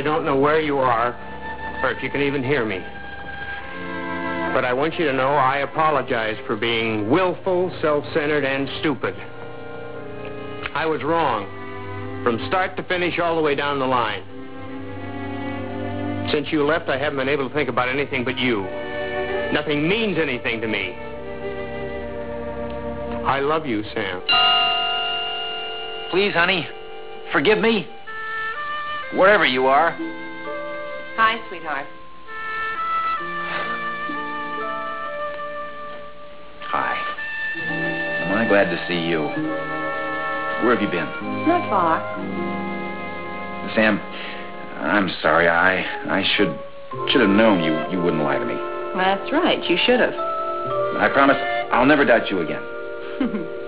don't know where you are, or if you can even hear me. But I want you to know I apologize for being willful, self-centered, and stupid. I was wrong, from start to finish, all the way down the line. Since you left, I haven't been able to think about anything but you. Nothing means anything to me. I love you, Sam. Please, honey, forgive me. Wherever you are. Hi, sweetheart. Hi. I'm glad to see you. Where have you been? Not far. Sam, I'm sorry. I should have known you wouldn't lie to me. That's right. You should have. I promise I'll never doubt you again.